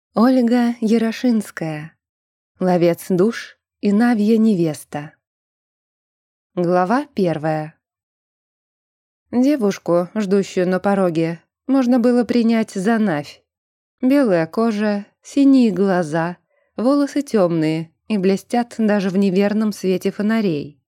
Ольга Ярошинская. Ловец душ и Навья невеста. Глава 1. Девушку, ждущую на пороге, можно было принять за Навь. Белая кожа, синие глаза, волосы темные и блестят даже в неверном свете фонарей.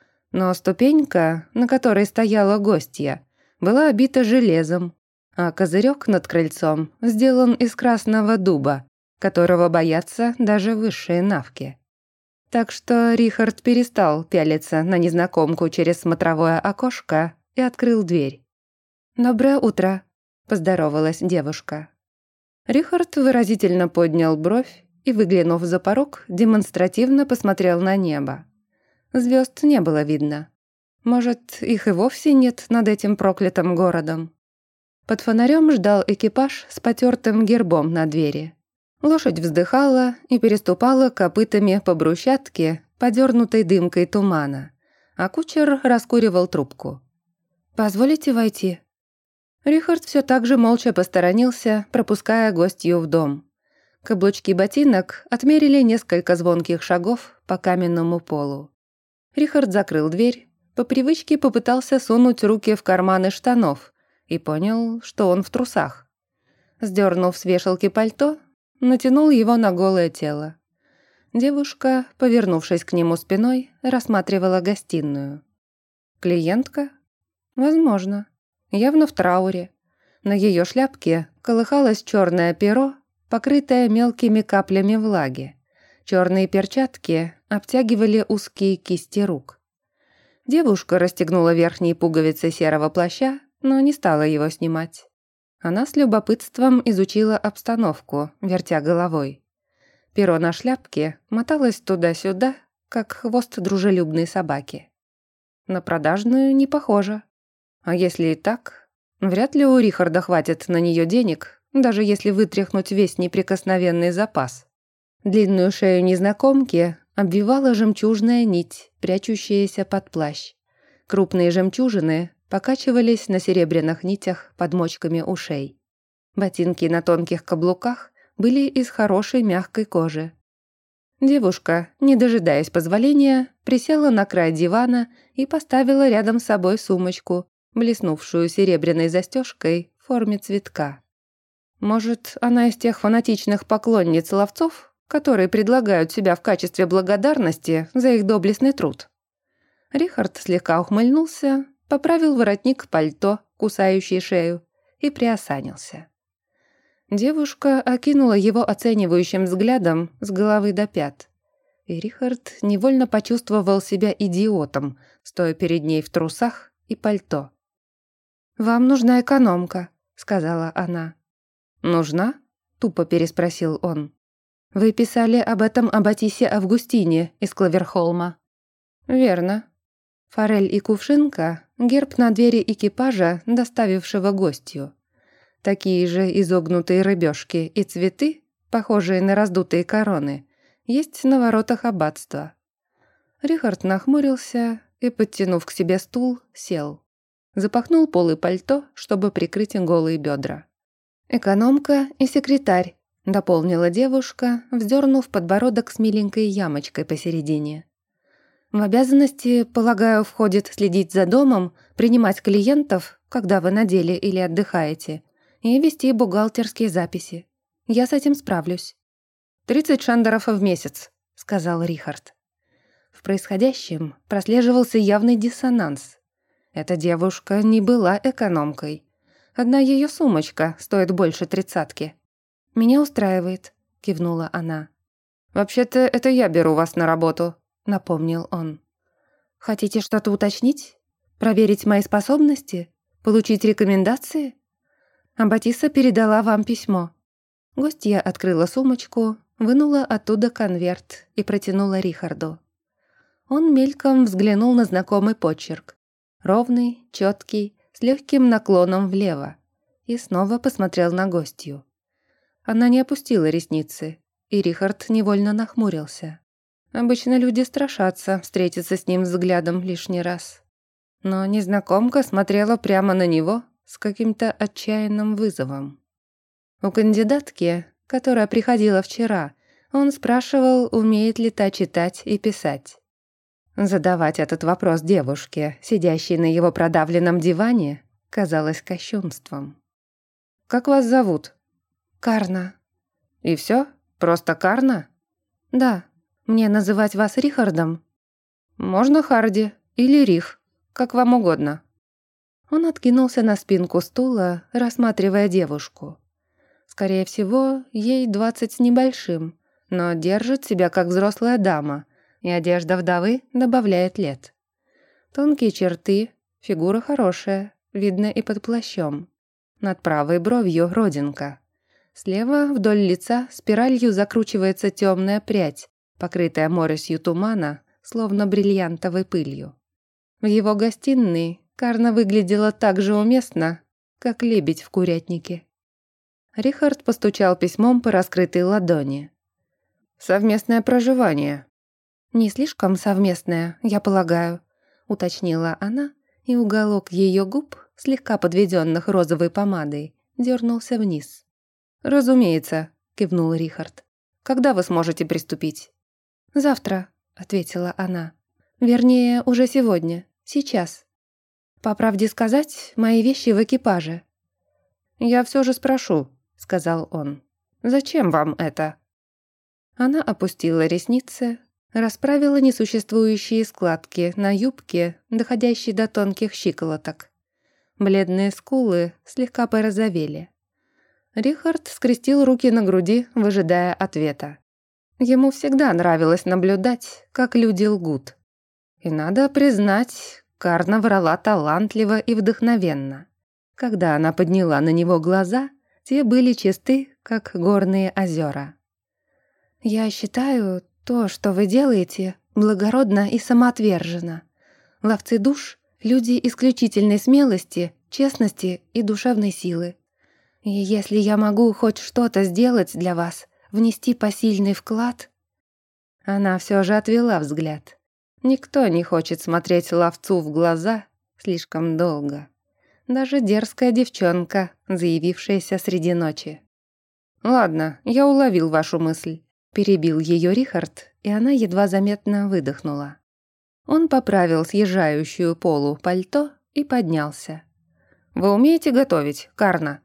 Но ступенька, на которой стояла гостья, была обита железом, а козырек над крыльцом сделан из красного дуба, которого боятся даже высшие навки. Так что Рихард перестал пялиться на незнакомку через смотровое окошко и открыл дверь. «Доброе утро», — поздоровалась девушка. Рихард выразительно поднял бровь и, выглянув за порог, демонстративно посмотрел на небо. Звезд не было видно. Может, их и вовсе нет над этим проклятым городом. Под фонарем ждал экипаж с потертым гербом на двери. Лошадь вздыхала и переступала копытами по брусчатке, подернутой дымкой тумана, а кучер раскуривал трубку. «Позволите войти?» Рихард все так же молча посторонился, пропуская гостью в дом. Каблучки ботинок отмерили несколько звонких шагов по каменному полу. Рихард закрыл дверь, по привычке попытался сунуть руки в карманы штанов и понял, что он в трусах. Сдернув с вешалки пальто, натянул его на голое тело. Девушка, повернувшись к нему спиной, рассматривала гостиную. Клиентка? Возможно. Явно в трауре. На ее шляпке колыхалось черное перо, покрытое мелкими каплями влаги. Черные перчатки обтягивали узкие кисти рук. Девушка расстегнула верхние пуговицы серого плаща, но не стала его снимать. Она с любопытством изучила обстановку, вертя головой. Перо на шляпке моталось туда-сюда, как хвост дружелюбной собаки. На продажную не похоже. А если и так, вряд ли у Рихарда хватит на нее денег, даже если вытряхнуть весь неприкосновенный запас. Длинную шею незнакомки обвивала жемчужная нить, прячущаяся под плащ. Крупные жемчужины покачивались на серебряных нитях под мочками ушей. Ботинки на тонких каблуках были из хорошей мягкой кожи. Девушка, не дожидаясь позволения, присела на край дивана и поставила рядом с собой сумочку, блеснувшую серебряной застежкой в форме цветка. Может, она из тех фанатичных поклонниц ловцов, которые предлагают себя в качестве благодарности за их доблестный труд? Рихард слегка ухмыльнулся, поправил воротник пальто, кусающий шею, и приосанился. Девушка окинула его оценивающим взглядом с головы до пят. И Рихард невольно почувствовал себя идиотом, стоя перед ней в трусах и пальто. «Вам нужна экономка», — сказала она. «Нужна?» — тупо переспросил он. «Вы писали об этом Аббатисе Августине из Клаверхолма». «Верно. Форель и кувшинка — герб на двери экипажа, доставившего гостью. Такие же изогнутые рыбешки и цветы, похожие на раздутые короны, есть на воротах аббатства». Рихард нахмурился и, подтянув к себе стул, сел. Запахнул полы пальто, чтобы прикрыть голые бедра. «Экономка и секретарь», — дополнила девушка, вздернув подбородок с миленькой ямочкой посередине. «В обязанности, полагаю, входит следить за домом, принимать клиентов, когда вы на деле или отдыхаете, и вести бухгалтерские записи. Я с этим справлюсь». 30 шандеров в месяц», — сказал Рихард. В происходящем прослеживался явный диссонанс. Эта девушка не была экономкой. Одна ее сумочка стоит больше 30-ки. «Меня устраивает», — кивнула она. «Вообще-то это я беру вас на работу», — напомнил он. «Хотите что-то уточнить? Проверить мои способности? Получить рекомендации?» Аббатиса передала вам письмо. Гостья открыла сумочку, вынула оттуда конверт и протянула Рихарду. Он мельком взглянул на знакомый почерк. Ровный, четкий, с легким наклоном влево. И снова посмотрел на гостью. Она не опустила ресницы, и Рихард невольно нахмурился. Обычно люди страшатся встретиться с ним взглядом лишний раз. Но незнакомка смотрела прямо на него с каким-то отчаянным вызовом. У кандидатки которая приходила вчера, он спрашивал, умеет ли та читать и писать. Задавать этот вопрос девушке, сидящей на его продавленном диване, казалось кощунством. «Как вас зовут?» «Карна». «И всё? Просто Карна?» «Да. Мне называть вас Рихардом?» «Можно Харди или Рих, как вам угодно». Он откинулся на спинку стула, рассматривая девушку. Скорее всего, ей 20 с небольшим, но держит себя как взрослая дама, и одежда вдовы добавляет лет. Тонкие черты, фигура хорошая, видно и под плащом. Над правой бровью родинка. Слева вдоль лица спиралью закручивается темная прядь, покрытая моросью тумана, словно бриллиантовой пылью. В его гостиной Карна выглядела так же уместно, как лебедь в курятнике. Рихард постучал письмом по раскрытой ладони. «Совместное проживание». «Не слишком совместное, я полагаю», — уточнила она, и уголок ее губ, слегка подведенных розовой помадой, дернулся вниз. «Разумеется», — кивнул Рихард. «Когда вы сможете приступить?» «Завтра», — ответила она. «Вернее, уже сегодня, сейчас. По правде сказать, мои вещи в экипаже». «Я все же спрошу», — сказал он. «Зачем вам это?» Она опустила ресницы, расправила несуществующие складки на юбке, доходящей до тонких щиколоток. Бледные скулы слегка порозовели. Рихард скрестил руки на груди, выжидая ответа. Ему всегда нравилось наблюдать, как люди лгут. И надо признать, Карна врала талантливо и вдохновенно. Когда она подняла на него глаза, те были чисты, как горные озера. «Я считаю, то, что вы делаете, благородно и самоотверженно. Ловцы душ — люди исключительной смелости, честности и душевной силы. И если я могу хоть что-то сделать для вас, внести посильный вклад...» Она все же отвела взгляд. Никто не хочет смотреть ловцу в глаза слишком долго. Даже дерзкая девчонка, заявившаяся среди ночи. «Ладно, я уловил вашу мысль», — перебил ее Рихард, и она едва заметно выдохнула. Он поправил съезжающую полу пальто и поднялся. «Вы умеете готовить, Карна?»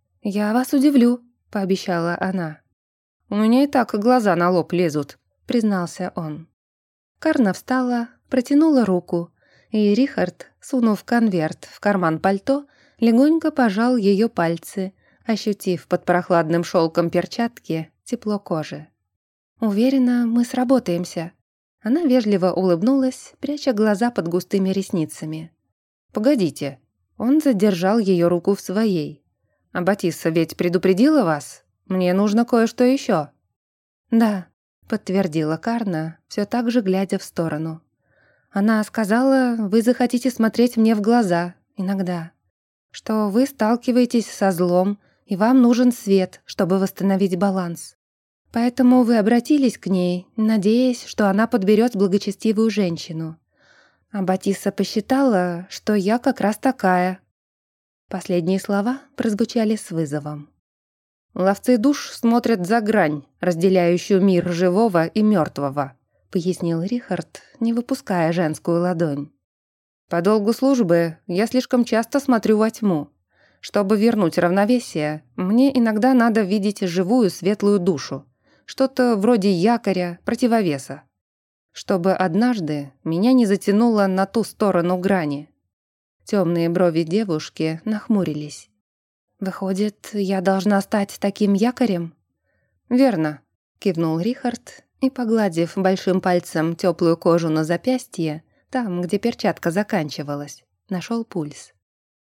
«Я вас удивлю», — пообещала она. «У меня и так глаза на лоб лезут», — признался он. Карна встала, протянула руку, и Рихард, сунув конверт в карман пальто, легонько пожал ее пальцы, ощутив под прохладным шелком перчатки тепло кожи. «Уверена, мы сработаемся». Она вежливо улыбнулась, пряча глаза под густыми ресницами. «Погодите». Он задержал ее руку в своей. «А Батисса ведь предупредила вас? Мне нужно кое-что еще». «Да», — подтвердила Карна, все так же глядя в сторону. «Она сказала, вы захотите смотреть мне в глаза, иногда. Что вы сталкиваетесь со злом, и вам нужен свет, чтобы восстановить баланс. Поэтому вы обратились к ней, надеясь, что она подберет благочестивую женщину. А Батисса посчитала, что я как раз такая». Последние слова прозвучали с вызовом. «Ловцы душ смотрят за грань, разделяющую мир живого и мертвого», — пояснил Рихард, не выпуская женскую ладонь. «По долгу службы я слишком часто смотрю во тьму. Чтобы вернуть равновесие, мне иногда надо видеть живую светлую душу, что-то вроде якоря, противовеса. Чтобы однажды меня не затянуло на ту сторону грани». Темные брови девушки нахмурились. «Выходит, я должна стать таким якорем?» «Верно», — кивнул Рихард и, погладив большим пальцем теплую кожу на запястье, там, где перчатка заканчивалась, нашел пульс.